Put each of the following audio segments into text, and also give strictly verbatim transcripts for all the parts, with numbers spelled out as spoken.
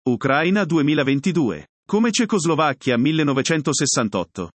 Ucraina duemilaventidue. Come Cecoslovacchia millenovecentosessantotto.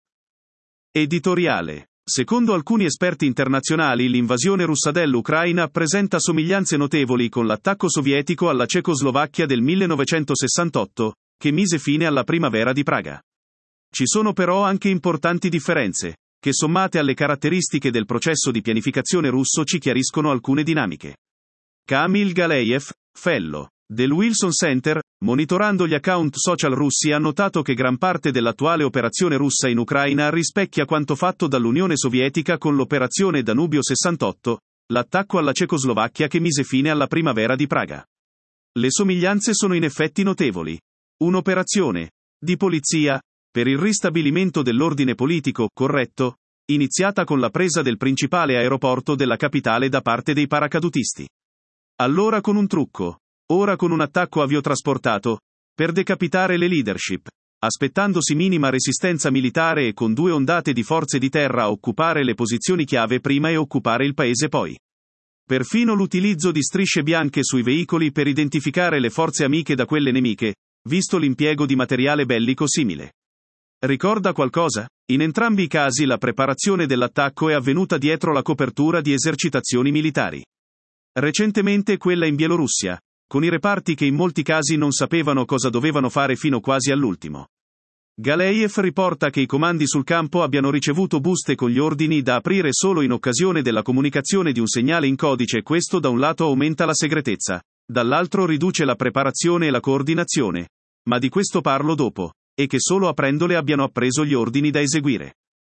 Editoriale. Secondo alcuni esperti internazionali, l'invasione russa dell'Ucraina presenta somiglianze notevoli con l'attacco sovietico alla Cecoslovacchia del millenovecentosessantotto, che mise fine alla primavera di Praga. Ci sono però anche importanti differenze, che sommate alle caratteristiche del processo di pianificazione russo ci chiariscono alcune dinamiche. Kamil Galeev, fellow del Wilson Center, monitorando gli account social russi, ha notato che gran parte dell'attuale operazione russa in Ucraina rispecchia quanto fatto dall'Unione Sovietica con l'operazione Danubio sessantotto, l'attacco alla Cecoslovacchia che mise fine alla primavera di Praga. Le somiglianze sono in effetti notevoli. Un'operazione di polizia, per il ristabilimento dell'ordine politico corretto, iniziata con la presa del principale aeroporto della capitale da parte dei paracadutisti. Allora con un trucco, ora con un attacco aviotrasportato, per decapitare le leadership, aspettandosi minima resistenza militare e con due ondate di forze di terra a occupare le posizioni chiave prima e occupare il paese poi. Perfino l'utilizzo di strisce bianche sui veicoli per identificare le forze amiche da quelle nemiche, visto l'impiego di materiale bellico simile. Ricorda qualcosa? In entrambi i casi la preparazione dell'attacco è avvenuta dietro la copertura di esercitazioni militari. Recentemente quella in Bielorussia, con i reparti che in molti casi non sapevano cosa dovevano fare fino quasi all'ultimo. Galeev riporta che i comandi sul campo abbiano ricevuto buste con gli ordini da aprire solo in occasione della comunicazione di un segnale in codice. Questo da un lato aumenta la segretezza, dall'altro riduce la preparazione e la coordinazione, ma di questo parlo dopo, e che solo aprendole abbiano appreso gli ordini da eseguire.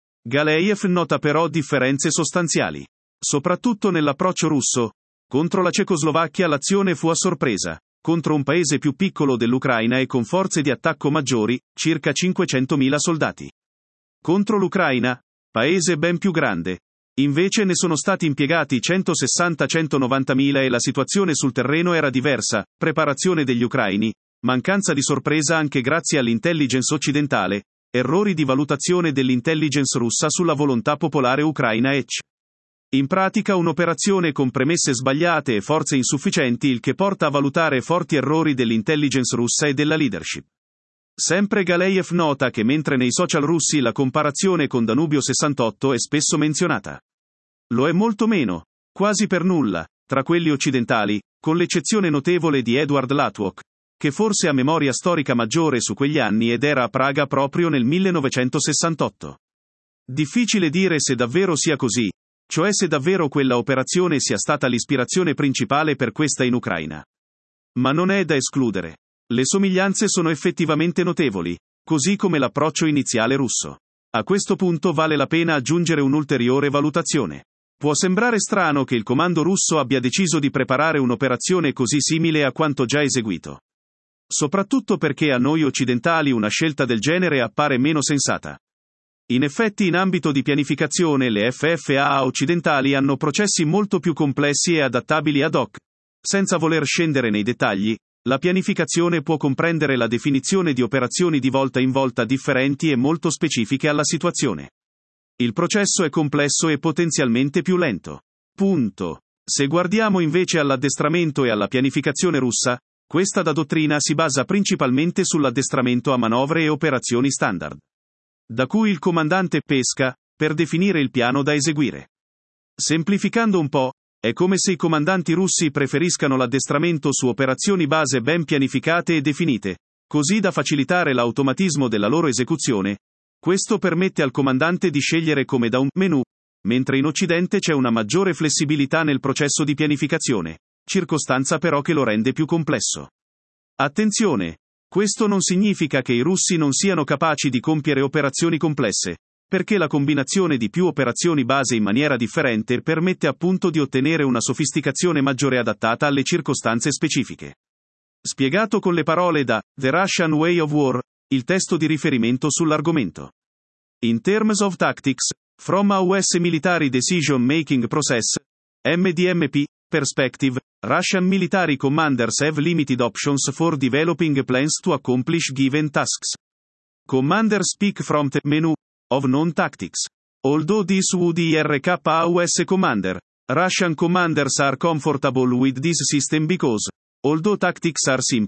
Galeev nota però differenze sostanziali, soprattutto nell'approccio russo. Contro la Cecoslovacchia l'azione fu a sorpresa, contro un paese più piccolo dell'Ucraina e con forze di attacco maggiori, circa cinquecentomila soldati. Contro l'Ucraina, paese ben più grande, invece ne sono stati impiegati centosessanta centonovantamila e la situazione sul terreno era diversa, preparazione degli ucraini, mancanza di sorpresa anche grazie all'intelligence occidentale, errori di valutazione dell'intelligence russa sulla volontà popolare ucraina e c. In pratica un'operazione con premesse sbagliate e forze insufficienti, il che porta a valutare forti errori dell'intelligence russa e della leadership. Sempre Galeev nota che mentre nei social russi la comparazione con Danubio sessantotto è spesso menzionata, lo è molto meno, quasi per nulla, tra quelli occidentali, con l'eccezione notevole di Edward Latwok, che forse ha memoria storica maggiore su quegli anni ed era a Praga proprio nel millenovecentosessantotto. Difficile dire se davvero sia così, cioè se davvero quella operazione sia stata l'ispirazione principale per questa in Ucraina. Ma non è da escludere. Le somiglianze sono effettivamente notevoli, così come l'approccio iniziale russo. A questo punto vale la pena aggiungere un'ulteriore valutazione. Può sembrare strano che il comando russo abbia deciso di preparare un'operazione così simile a quanto già eseguito. Soprattutto perché a noi occidentali una scelta del genere appare meno sensata. In effetti in ambito di pianificazione le F F A occidentali hanno processi molto più complessi e adattabili ad hoc. Senza voler scendere nei dettagli, la pianificazione può comprendere la definizione di operazioni di volta in volta differenti e molto specifiche alla situazione. Il processo è complesso e potenzialmente più lento. Punto. Se guardiamo invece all'addestramento e alla pianificazione russa, questa da dottrina si basa principalmente sull'addestramento a manovre e operazioni standard, da cui il comandante pesca, per definire il piano da eseguire. Semplificando un po', è come se i comandanti russi preferiscano l'addestramento su operazioni base ben pianificate e definite, così da facilitare l'automatismo della loro esecuzione. Questo permette al comandante di scegliere come da un menu, mentre in Occidente c'è una maggiore flessibilità nel processo di pianificazione, circostanza però che lo rende più complesso. Attenzione! Questo non significa che i russi non siano capaci di compiere operazioni complesse, perché la combinazione di più operazioni base in maniera differente permette appunto di ottenere una sofisticazione maggiore adattata alle circostanze specifiche. Spiegato con le parole da The Russian Way of War, il testo di riferimento sull'argomento. In terms of tactics, from a U S Military Decision Making Process, M D M P, perspective, Russian military commanders have limited options for developing plans to accomplish given tasks. Commanders speak from the menu of known tactics. Although this would irk a U S commander, Russian commanders are comfortable with this system because, although tactics are simple,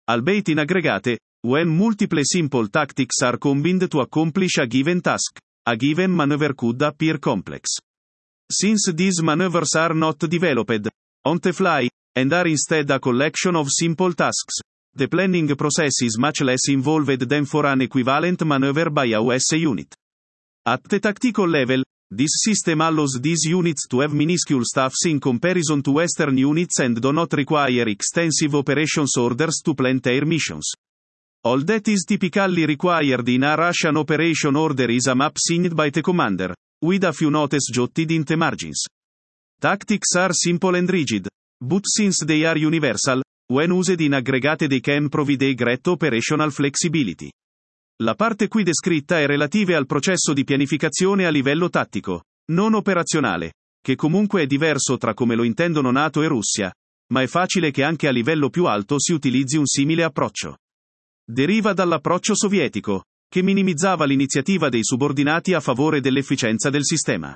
albeit in aggregate, when multiple simple tactics are combined to accomplish a given task, a given maneuver could appear complex. Since these maneuvers are not developed on the fly, and are instead a collection of simple tasks, the planning process is much less involved than for an equivalent maneuver by a U S unit. At the tactical level, this system allows these units to have minuscule staffs in comparison to Western units and do not require extensive operations orders to plan their missions. All that is typically required in a Russian operation order is a map signed by the commander, with a few notes jotted in the margins. Tactics are simple and rigid, but since they are universal, when used in aggregate they can provide great operational flexibility. La parte qui descritta è relativa al processo di pianificazione a livello tattico, non operazionale, che comunque è diverso tra come lo intendono NATO e Russia, ma è facile che anche a livello più alto si utilizzi un simile approccio. Deriva dall'approccio sovietico, che minimizzava l'iniziativa dei subordinati a favore dell'efficienza del sistema.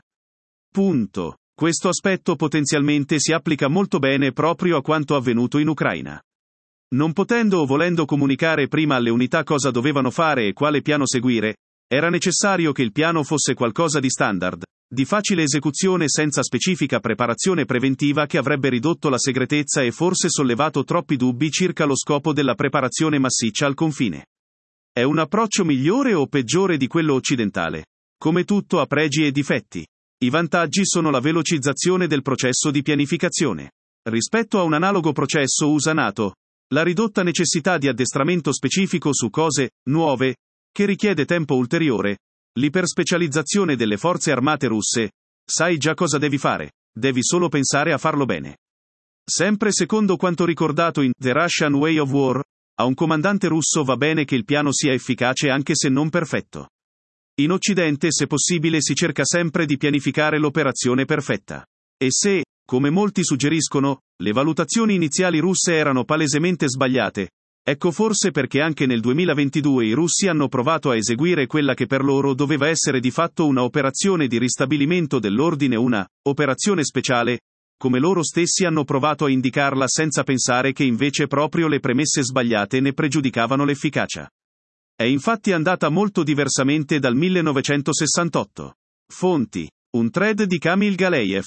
Punto. Questo aspetto potenzialmente si applica molto bene proprio a quanto avvenuto in Ucraina. Non potendo o volendo comunicare prima alle unità cosa dovevano fare e quale piano seguire, era necessario che il piano fosse qualcosa di standard, di facile esecuzione senza specifica preparazione preventiva che avrebbe ridotto la segretezza e forse sollevato troppi dubbi circa lo scopo della preparazione massiccia al confine. È un approccio migliore o peggiore di quello occidentale? Come tutto ha pregi e difetti. I vantaggi sono la velocizzazione del processo di pianificazione. Rispetto a un analogo processo U S A NATO, la ridotta necessità di addestramento specifico su cose nuove, che richiede tempo ulteriore, l'iperspecializzazione delle forze armate russe, sai già cosa devi fare, devi solo pensare a farlo bene. Sempre secondo quanto ricordato in The Russian Way of War, a un comandante russo va bene che il piano sia efficace anche se non perfetto. In Occidente, se possibile, si cerca sempre di pianificare l'operazione perfetta. E se, come molti suggeriscono, le valutazioni iniziali russe erano palesemente sbagliate, ecco forse perché anche nel duemilaventidue i russi hanno provato a eseguire quella che per loro doveva essere di fatto una operazione di ristabilimento dell'ordine, una operazione speciale, come loro stessi hanno provato a indicarla senza pensare che invece proprio le premesse sbagliate ne pregiudicavano l'efficacia. È infatti andata molto diversamente dal millenovecentosessantotto. Fonti. Un thread di Kamil Galeev.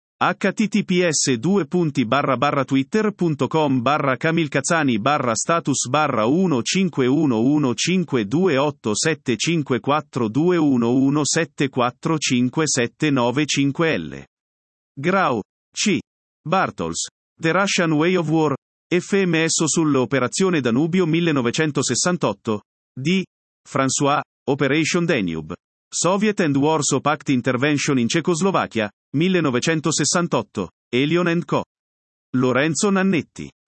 H T T P S due punti barra barra twitter punto com barra Kamil Kazani barra status barra uno cinque uno uno cinque due otto sette cinque quattro due uno uno sette quattro cinque sette nove cinque L. Grau. C. Bartels. The Russian Way of War. F M S sull'operazione Danubio millenovecentosessantotto. D. François. Operation Danube. Soviet and Warsaw Pact Intervention in Cecoslovacchia, millenovecentosessantotto, Elion and Co. Lorenzo Nannetti.